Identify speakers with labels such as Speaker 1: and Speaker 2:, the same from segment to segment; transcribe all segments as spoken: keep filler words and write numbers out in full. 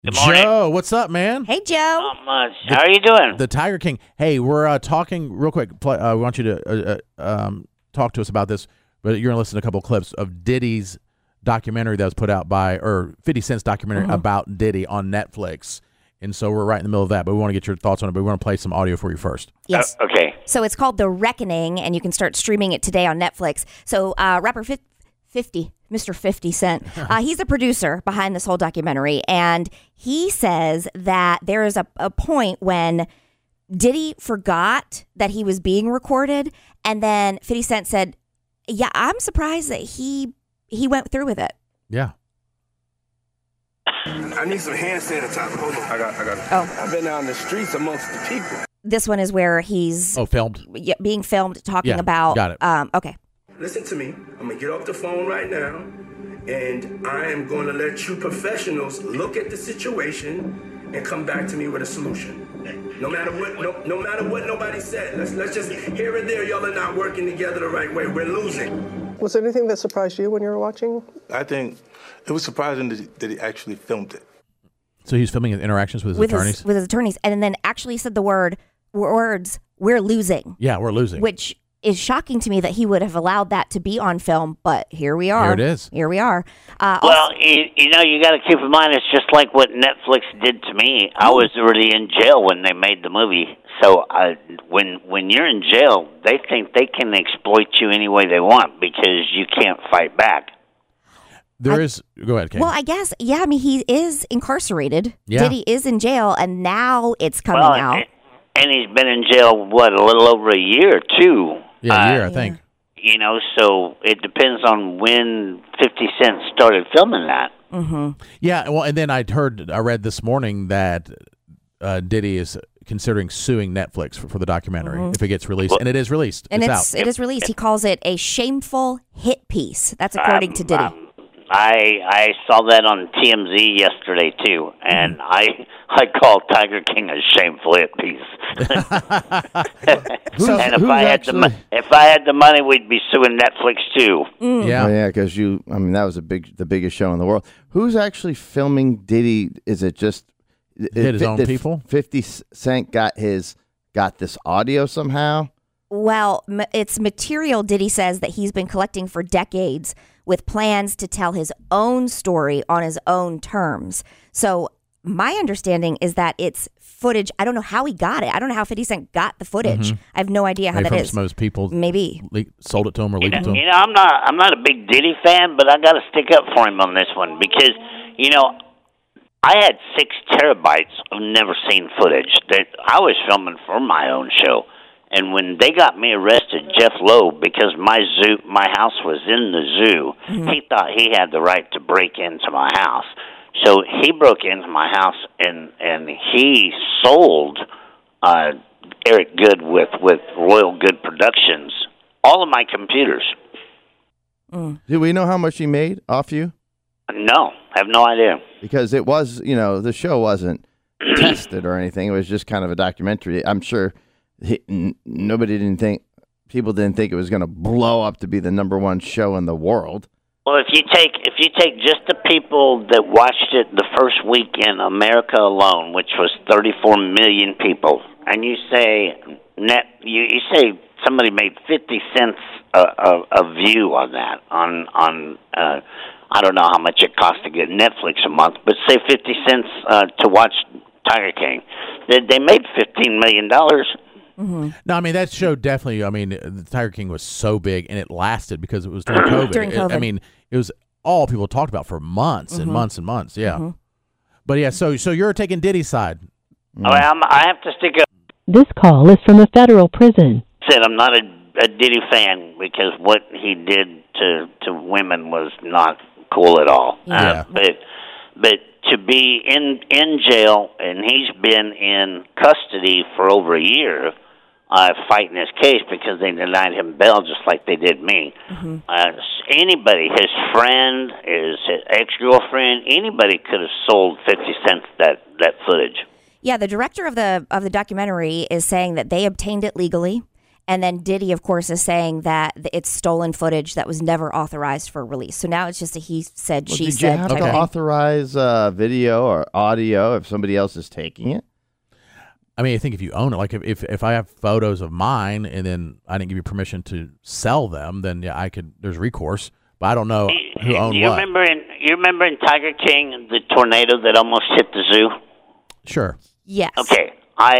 Speaker 1: Good morning.
Speaker 2: Joe, what's up, man?
Speaker 3: Hey, Joe.
Speaker 1: Not much. How are you doing?
Speaker 2: The Tiger King. Hey, we're uh, talking real quick. Play, uh, we want you to uh, uh, um, talk to us about this, but you're going to listen to a couple of clips of Diddy's documentary that was put out by, or fifty Cent's documentary mm-hmm. about Diddy on Netflix. And so we're right in the middle of that, but we want to get your thoughts on it, but we want to play some audio for you first.
Speaker 3: Yes.
Speaker 1: Uh, okay.
Speaker 3: So it's called The Reckoning, and you can start streaming it today on Netflix. So uh, rapper fifty, Mister fifty Cent, uh, he's the producer behind this whole documentary, and he says that there is a, a point when Diddy forgot that he was being recorded, and then fifty Cent said, yeah, I'm surprised that he he went through with it.
Speaker 2: Yeah.
Speaker 4: I need some hand sanitizer. Hold on. I got I got it.
Speaker 3: Oh.
Speaker 4: I've been out in the streets amongst the people.
Speaker 3: This one is where he's
Speaker 2: oh filmed
Speaker 3: yeah, being filmed talking
Speaker 2: yeah,
Speaker 3: about.
Speaker 2: Got it.
Speaker 3: Um, okay.
Speaker 4: Listen to me. I'm gonna get off the phone right now, and I am going to let you professionals look at the situation and come back to me with a solution. No matter what, no, no matter what nobody said. Let's let's just here and there. Y'all are not working together the right way. We're losing.
Speaker 5: Was there anything that surprised you when you were watching?
Speaker 6: I think it was surprising that he, that he actually filmed it.
Speaker 2: So he's filming his interactions with his
Speaker 3: with
Speaker 2: attorneys?
Speaker 3: His, with his attorneys, and then actually said the word words, we're losing.
Speaker 2: Yeah, we're losing.
Speaker 3: Which is shocking to me that he would have allowed that to be on film, but here we are.
Speaker 2: Here it is.
Speaker 3: Here we are. Uh,
Speaker 1: well,
Speaker 3: also,
Speaker 1: you, you know, you got to keep in mind, it's just like what Netflix did to me. I was already in jail when they made the movie. So uh, when when you're in jail, they think they can exploit you any way they want because you can't fight back.
Speaker 2: There
Speaker 3: I,
Speaker 2: is. Go ahead, Kate.
Speaker 3: Well, I guess, yeah, I mean, he is incarcerated.
Speaker 2: Yeah.
Speaker 3: Diddy is in jail, and now it's coming
Speaker 1: well,
Speaker 3: out.
Speaker 1: And, and he's been in jail, what, a little over a year, too.
Speaker 2: Yeah, a year,
Speaker 1: uh,
Speaker 2: I think.
Speaker 1: You know, so it depends on when fifty Cent started filming that.
Speaker 3: Mm-hmm.
Speaker 2: Yeah, well, and then I heard, I read this morning that uh, Diddy is considering suing Netflix for, for the documentary mm-hmm. if it gets released, and it is released.
Speaker 3: And
Speaker 2: it's,
Speaker 3: it's
Speaker 2: out.
Speaker 3: it is released. He calls it a shameful hit piece. That's according
Speaker 1: um,
Speaker 3: to Diddy.
Speaker 1: Um, I I saw that on T M Z yesterday too, and mm-hmm. I I called Tiger King a shameful hit piece.
Speaker 7: so,
Speaker 1: and if I had actually... the if I had the money, we'd be suing Netflix too.
Speaker 3: Mm.
Speaker 2: Yeah,
Speaker 7: oh, yeah, because you. I mean, that was a big, the biggest show in the world. Who's actually filming Diddy? Is it just
Speaker 2: it, his own
Speaker 7: did
Speaker 2: people?
Speaker 7: fifty Cent got his got this audio somehow.
Speaker 3: Well, it's material Diddy says that he's been collecting for decades with plans to tell his own story on his own terms. So my understanding is that it's footage. I don't know how he got it. I don't know how fifty Cent got the footage. Mm-hmm. I have no idea how
Speaker 2: Maybe
Speaker 3: that
Speaker 2: from
Speaker 3: is.
Speaker 2: Most people
Speaker 3: maybe
Speaker 2: le- sold it to him or leaked
Speaker 1: you know,
Speaker 2: it to him.
Speaker 1: You know, I'm not I'm not a big Diddy fan, but I got to stick up for him on this one because you know I had six terabytes of never seen footage that I was filming for my own show. And when they got me arrested, Jeff Lowe, because my zoo, my house was in the zoo, mm-hmm. he thought he had the right to break into my house. So he broke into my house and, and he sold uh, Eric Good with, with Royal Good Productions all of my computers.
Speaker 7: Mm. Do we know how much he made off you?
Speaker 1: No, I have no idea.
Speaker 7: Because it was, you know, the show wasn't tested or anything. It was just kind of a documentary. I'm sure... He, n- nobody didn't think, people didn't think it was going to blow up to be the number one show in the world.
Speaker 1: Well, if you take if you take just the people that watched it the first week in America alone, which was thirty-four million people, and you say net, you, you say somebody made fifty cents a, a, a view on that on on uh, I don't know how much it costs to get Netflix a month, but say fifty cents uh, to watch Tiger King, they, they made fifteen million dollars.
Speaker 2: Mm-hmm. No, I mean, that show definitely, I mean, the Tiger King was so big, and it lasted because it was during COVID.
Speaker 3: During COVID.
Speaker 2: It, I mean, it was all people talked about for months
Speaker 3: mm-hmm.
Speaker 2: and months and months, yeah.
Speaker 3: Mm-hmm.
Speaker 2: But, yeah, so so you're taking Diddy's side.
Speaker 1: Mm. I, I'm, I have to stick up.
Speaker 8: This call is from a federal prison.
Speaker 1: Said I'm not a, a Diddy fan because what he did to, to women was not cool at all.
Speaker 2: Yeah.
Speaker 1: Uh, but but to be in, in jail, and he's been in custody for over a year, Uh, fighting his case because they denied him bail just like they did me. Mm-hmm. Uh, anybody, his friend, his, his ex-girlfriend, anybody could have sold fifty cents that, that footage.
Speaker 3: Yeah, the director of the of the documentary is saying that they obtained it legally And then Diddy, of course, is saying that it's stolen footage that was never authorized for release. So now it's just a he said,
Speaker 7: Well,
Speaker 3: she
Speaker 7: did
Speaker 3: said
Speaker 7: you have
Speaker 3: type
Speaker 7: to
Speaker 3: thing.
Speaker 7: authorize uh, video or audio if somebody else is taking it?
Speaker 2: I mean, I think if you own it, like if, if, if I have photos of mine and then I didn't give you permission to sell them, then yeah, I could. There's recourse, but I don't know who owned
Speaker 1: you
Speaker 2: what.
Speaker 1: Remember in, you remember in Tiger King, the tornado that almost hit the zoo?
Speaker 2: Sure.
Speaker 3: Yes.
Speaker 1: Okay, I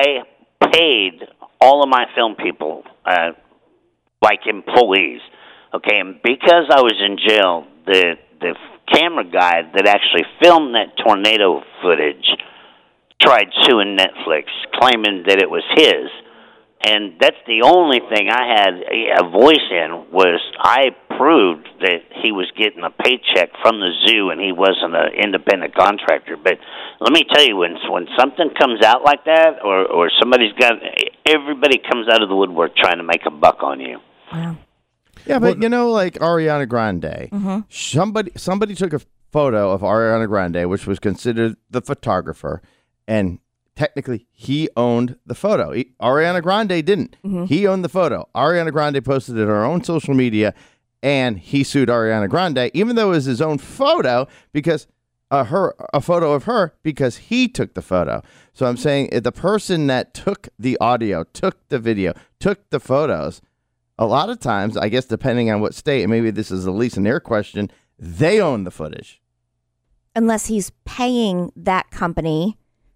Speaker 1: I paid all of my film people, uh, like employees, okay, and because I was in jail, the the camera guy that actually filmed that tornado footage tried suing Netflix, claiming that it was his. And that's the only thing I had a voice in, was I proved that he was getting a paycheck from the zoo and he wasn't an independent contractor. But let me tell you, when when something comes out like that, or, or somebody's got, everybody comes out of the woodwork trying to make a buck on you.
Speaker 3: Yeah.
Speaker 7: Yeah, but you know, like Ariana Grande,
Speaker 3: Mm-hmm.
Speaker 7: somebody somebody took a photo of Ariana Grande, which was considered the photographer, and technically he owned the photo. He, Ariana Grande didn't.
Speaker 3: Mm-hmm.
Speaker 7: He owned the photo. Ariana Grande posted it on her own social media, and he sued Ariana Grande, even though it was his own photo, because uh, her a photo of her because he took the photo. So I'm saying if the person that took the audio, took the video, took the photos, a lot of times, I guess depending on what state, and maybe this is a Lisa Nair question, they own the footage.
Speaker 3: Unless he's paying that company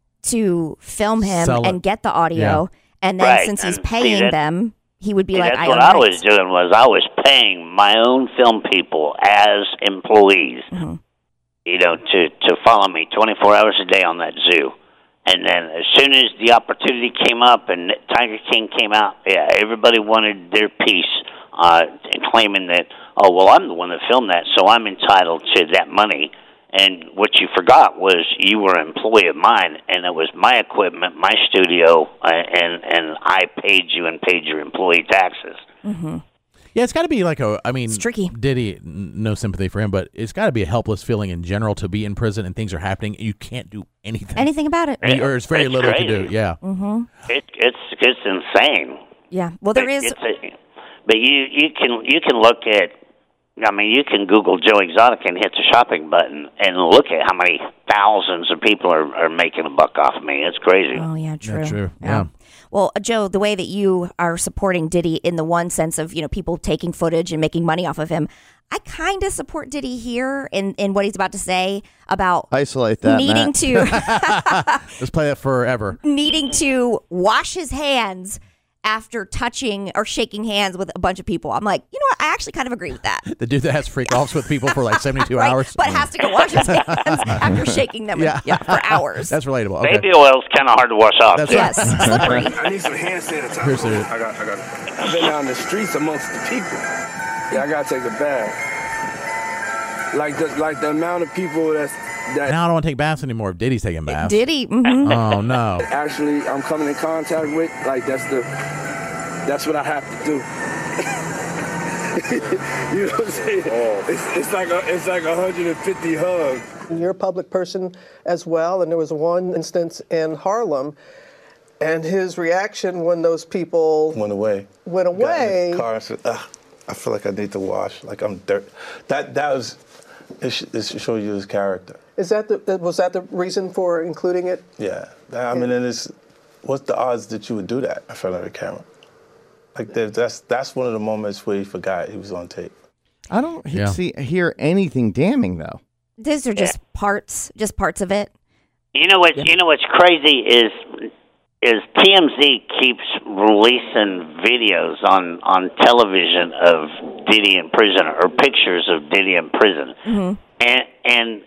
Speaker 3: to film him
Speaker 2: Sell it.
Speaker 3: and get the audio, and then
Speaker 1: Right,
Speaker 3: since he's
Speaker 1: and see,
Speaker 3: paying
Speaker 1: that-
Speaker 3: them, he would be
Speaker 1: See,
Speaker 3: like,
Speaker 1: that's
Speaker 3: I
Speaker 1: what
Speaker 3: own
Speaker 1: I
Speaker 3: rights.
Speaker 1: was doing, was I was paying my own film people as employees,
Speaker 3: Mm-hmm.
Speaker 1: you know, to, to follow me twenty-four hours a day on that zoo. And then as soon as the opportunity came up and Tiger King came out, yeah, everybody wanted their piece, uh, and claiming that, oh, well, I'm the one that filmed that, so I'm entitled to that money. And what you forgot was you were an employee of mine, and it was my equipment, my studio, uh, and and I paid you and paid your employee taxes.
Speaker 3: Mm-hmm.
Speaker 2: Yeah, it's got to be like a. I mean,
Speaker 3: It's tricky.
Speaker 2: Diddy, n- no sympathy for him, but it's got to be a helpless feeling in general to be in prison and things are happening. You can't do anything.
Speaker 3: Anything about it.
Speaker 2: I mean, or it's very
Speaker 1: It's
Speaker 2: little you can do.
Speaker 1: crazy.
Speaker 2: Yeah.
Speaker 3: Mm-hmm.
Speaker 1: It, it's it's insane.
Speaker 3: Yeah. Well, there
Speaker 1: But
Speaker 3: is.
Speaker 1: it's a, but you you can you can look at. I mean, you can Google Joe Exotic and hit the shopping button and look at how many thousands of people are, are making a buck off of me. It's crazy.
Speaker 3: Oh, yeah, true.
Speaker 2: Yeah, true. Yeah.
Speaker 3: Well, uh, Joe, the way that you are supporting Diddy in the one sense of, you know, people taking footage and making money off of him, I kind of support Diddy here in, in what he's about to say about
Speaker 7: Isolate that,
Speaker 3: needing
Speaker 7: Matt.
Speaker 3: to
Speaker 2: Let's play that forever.
Speaker 3: needing to wash his hands after touching or shaking hands with a bunch of people. I'm like, you know what? I actually kind of agree with that.
Speaker 2: The dude that has freak offs with people for like seventy-two
Speaker 3: Right?
Speaker 2: hours.
Speaker 3: But has to go wash his hands after shaking them
Speaker 2: Yeah.
Speaker 3: yeah, for hours.
Speaker 2: That's relatable. Okay.
Speaker 1: Baby oil's kind of hard to wash off.
Speaker 2: That's
Speaker 1: too.
Speaker 2: right.
Speaker 3: Yes, slippery.
Speaker 4: I need some hand sanitizer.
Speaker 2: Here's the-
Speaker 4: I got, I got. I've been out in the streets amongst the people. Yeah, I gotta take a bath. Like the like the amount of people that's that
Speaker 2: Now I don't want to take baths anymore if Diddy's taking baths.
Speaker 3: Diddy. Mm-hmm.
Speaker 2: Oh, no.
Speaker 4: actually I'm coming in contact with. Like that's the that's what I have to do. You know what I'm saying? It's, it's like a, it's like one hundred fifty hugs.
Speaker 5: You're a public person as well, and there was one instance in Harlem, and his reaction when those people
Speaker 6: Went away.
Speaker 5: went
Speaker 6: Got in
Speaker 5: away.
Speaker 6: the car and said, Ugh, I feel like I need to wash. Like I'm dirt. That that was. It, sh- it should show you his character.
Speaker 5: Is that the that- was that the reason for including it?
Speaker 6: Yeah. That- I mean, and it's what's the odds that you would do that in front of the camera? Like there- that's that's one of the moments where he forgot he was on tape.
Speaker 7: I don't he-
Speaker 2: Yeah.
Speaker 7: see hear anything damning though.
Speaker 3: These are just parts, just parts of it.
Speaker 1: You know what? You know what's crazy is is T M Z keeps releasing videos on on television of Diddy in prison or pictures of Diddy in prison,
Speaker 3: Mm-hmm.
Speaker 1: and and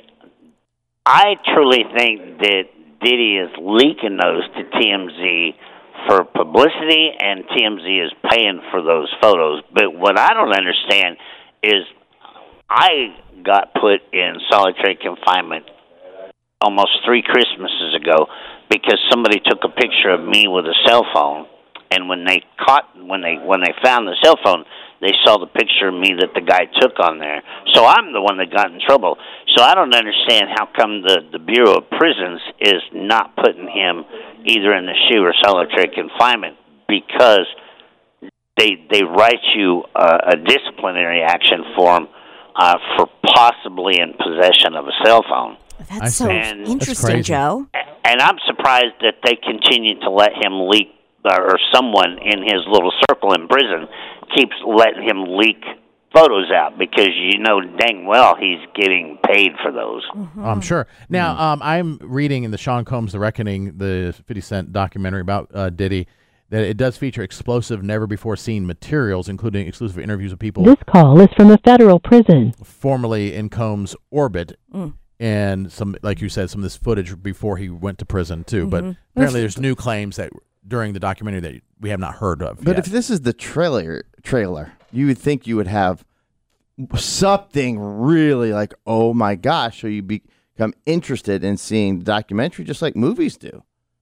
Speaker 1: I truly think that Diddy is leaking those to T M Z for publicity, and T M Z is paying for those photos. But what I don't understand is I got put in solitary confinement almost three Christmases ago because somebody took a picture of me with a cell phone, and when they caught when they when they found the cell phone, they saw the picture of me that the guy took on there. So I'm the one that got in trouble. So I don't understand how come the the Bureau of Prisons is not putting him either in the SHU or solitary confinement, because they they write you uh, a disciplinary action form uh, for possibly in possession of a cell phone.
Speaker 3: That's so
Speaker 1: And-
Speaker 3: interesting,
Speaker 2: That's
Speaker 3: Joe.
Speaker 1: And I'm surprised that they continue to let him leak, or someone in his little circle in prison keeps letting him leak photos out, because you know dang well he's getting paid for those.
Speaker 2: I'm sure. Now, um, I'm reading in the Sean Combs The Reckoning, the fifty Cent documentary about uh, Diddy, that it does feature explosive, never-before-seen materials, including exclusive interviews with people
Speaker 8: This call is from a federal prison.
Speaker 2: formerly in Combs' orbit, and some, like you said, some of this footage before he went to prison, too. But apparently there's new claims that during the documentary that we have not heard of
Speaker 7: But
Speaker 2: yet.
Speaker 7: if this is the trailer, trailer, you would think you would have something really like, oh my gosh, so you become interested in seeing the documentary, just like movies do.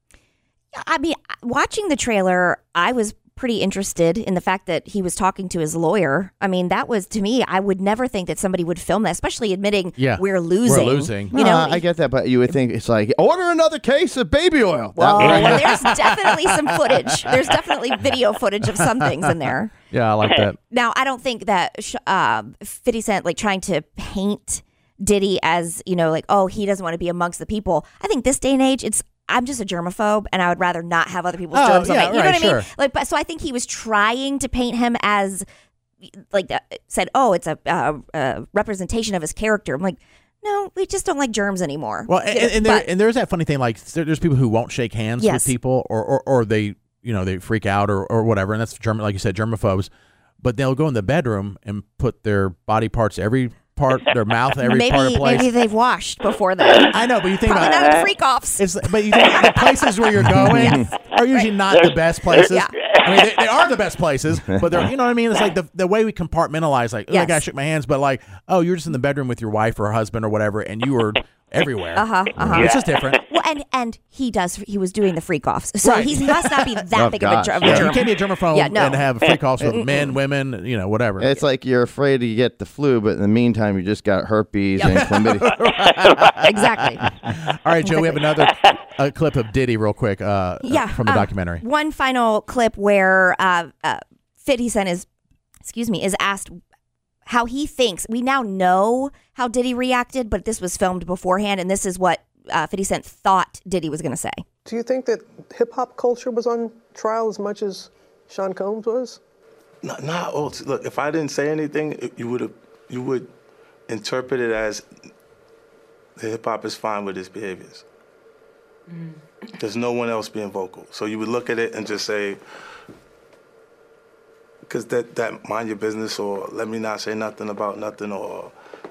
Speaker 3: I mean, watching the trailer, I was pretty interested in the fact that he was talking to his lawyer. I mean, that was, to me, I would never think that somebody would film that, especially admitting
Speaker 2: Yeah,
Speaker 3: we're
Speaker 2: we're
Speaker 3: losing.
Speaker 2: losing.
Speaker 3: You know,
Speaker 7: Uh, I get that, but you would think it's like, order another case of baby oil.
Speaker 3: well,
Speaker 7: That-
Speaker 3: well, there's definitely some footage. There's definitely video footage of some things in there.
Speaker 2: yeah, I like that.
Speaker 3: Now, I don't think that sh- uh, fifty Cent, like, trying to paint Diddy as, you know, like, oh, he doesn't want to be amongst the people. I think this day and age, it's, I'm just a germaphobe, and I would rather not have other people's
Speaker 2: Oh,
Speaker 3: germs
Speaker 2: yeah,
Speaker 3: on me. You know
Speaker 2: right,
Speaker 3: what I mean?
Speaker 2: sure.
Speaker 3: Like, but so I think he was trying to paint him as, like, uh, said, oh, it's a, uh, a representation of his character. I'm like, no, we just don't like germs anymore.
Speaker 2: Well, and,
Speaker 3: You know,
Speaker 2: and, there,
Speaker 3: but-
Speaker 2: and there's that funny thing, like there, there's people who won't shake hands
Speaker 3: Yes.
Speaker 2: with people, or, or or they, you know, they freak out or, or whatever, and that's German, like you said, germaphobes. But they'll go in the bedroom and put their body parts, every part, their mouth, every
Speaker 3: maybe
Speaker 2: part of place.
Speaker 3: maybe they've washed before that.
Speaker 2: I know, but you think
Speaker 3: Probably
Speaker 2: about
Speaker 3: not
Speaker 2: it.
Speaker 3: in freak offs.
Speaker 2: It's, but you think the places where you're going are usually not the best places.
Speaker 3: Yeah.
Speaker 2: I mean, they, they are the best places, but they're, you know what I mean? It's like the the way we compartmentalize, like, oh,
Speaker 3: Yes.
Speaker 2: that guy shook my hands, but like, oh, you're just in the bedroom with your wife or husband or whatever, and you were everywhere.
Speaker 3: Uh-huh, uh-huh.
Speaker 2: It's just different.
Speaker 3: Well, and and he does. He was doing the freak offs, so
Speaker 2: Right.
Speaker 3: he must not be that
Speaker 7: Oh,
Speaker 3: big
Speaker 7: gosh.
Speaker 3: of a, of a
Speaker 2: Yeah,
Speaker 3: germ.
Speaker 2: you can't be a germaphobe
Speaker 3: Yeah, no.
Speaker 2: and have freak offs with men, women, you know, whatever.
Speaker 7: It's like you're afraid you get the flu, but in the meantime, you just got herpes and chlamydia.
Speaker 3: Exactly.
Speaker 2: All right, Joe, we have another uh, clip of Diddy real quick uh,
Speaker 3: Yeah,
Speaker 2: from the
Speaker 3: um,
Speaker 2: documentary.
Speaker 3: One final clip where uh, uh, fifty Cent is, excuse me, is asked how he thinks. We now know how Diddy reacted, but this was filmed beforehand, and this is what uh, fifty Cent thought Diddy was going to say.
Speaker 5: Do you think that hip hop culture was on trial as much as Sean Combs was?
Speaker 6: Not, not oh, look. If I didn't say anything, it- you would have, you would interpret it as the hip hop is fine with his behaviors. There's no one else being vocal, so you would look at it and just say, because that that mind your business, or let me not say nothing about nothing, or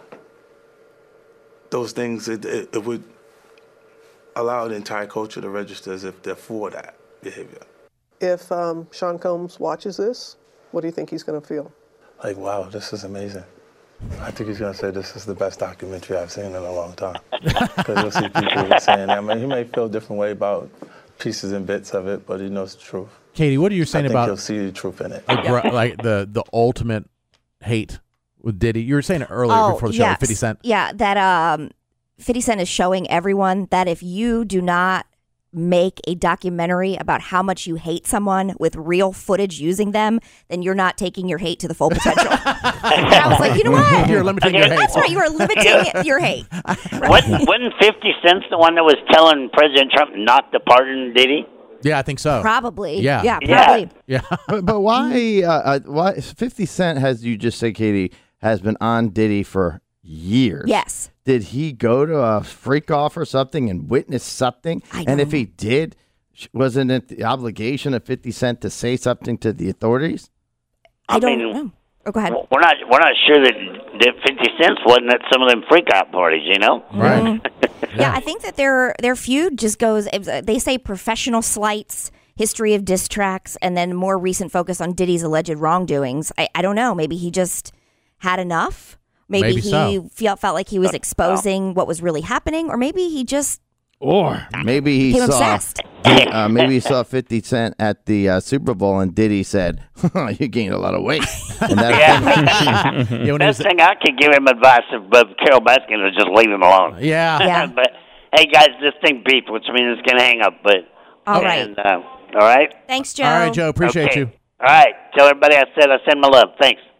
Speaker 6: those things. It, it, it would allow the entire culture to register as if they're for that behavior.
Speaker 5: If um, Sean Combs watches this, what do you think he's going to feel?
Speaker 6: Like, wow, this is amazing. I think he's going to say this is the best documentary I've seen in a long time. Because you'll see people saying that. I mean, he may feel a different way about pieces and bits of it, but he knows the truth.
Speaker 2: Katie, what are you
Speaker 6: I
Speaker 2: saying
Speaker 6: think
Speaker 2: about
Speaker 6: he'll see the truth in it.
Speaker 2: the gr- like the the ultimate hate with Diddy? You were saying it earlier before the show,
Speaker 3: yes.
Speaker 2: fifty Cent.
Speaker 3: Yeah, that um, fifty Cent is showing everyone that if you do not make a documentary about how much you hate someone with real footage using them, then you're not taking your hate to the full potential. And I was like, you know what?
Speaker 2: You're limiting your hate.
Speaker 3: That's right. You are limiting your hate.
Speaker 1: wasn't, wasn't fifty Cent the one that was telling President Trump not to pardon Diddy?
Speaker 2: Yeah, I think so.
Speaker 3: Probably.
Speaker 2: Yeah.
Speaker 3: Yeah,
Speaker 1: Yeah.
Speaker 3: probably.
Speaker 2: Yeah.
Speaker 7: but, but why? Uh, uh, why? fifty Cent, has you just said, Katie, has been on Diddy for years.
Speaker 3: Yes.
Speaker 7: Did he go to a freak off or something and witness something?
Speaker 3: I
Speaker 7: And if
Speaker 3: don't-
Speaker 7: he did, sh- wasn't it the obligation of fifty Cent to say something to the authorities?
Speaker 3: I don't
Speaker 1: mean,
Speaker 3: know. Oh, go ahead.
Speaker 1: We're not we're not sure that, that fifty Cent wasn't at some of them freak out parties, you know?
Speaker 2: Right.
Speaker 3: Yeah, I think that their their feud just goes. They say professional slights, history of diss tracks, and then more recent focus on Diddy's alleged wrongdoings. I, I don't know. Maybe he just had enough. Maybe,
Speaker 2: Maybe
Speaker 3: he
Speaker 2: so.
Speaker 3: felt felt like he was exposing what was really happening, or maybe he just
Speaker 7: Or maybe he
Speaker 3: became
Speaker 7: saw
Speaker 3: obsessed.
Speaker 7: uh, maybe he saw fifty Cent at the uh, Super Bowl and Diddy said, "You gained a lot of weight." And that,
Speaker 1: Yeah.
Speaker 2: Yeah, when he was-
Speaker 1: Best thing I could give him advice of, of Carol Baskin is just leave him alone.
Speaker 2: yeah.
Speaker 3: Yeah.
Speaker 1: But hey, guys, this thing beeped, which means it's gonna hang up. But
Speaker 3: All right.
Speaker 1: and, uh, all right,
Speaker 3: Thanks, Joe.
Speaker 2: All right, Joe. Appreciate
Speaker 1: okay.
Speaker 2: you.
Speaker 1: All right. Tell everybody I said I send my love. Thanks.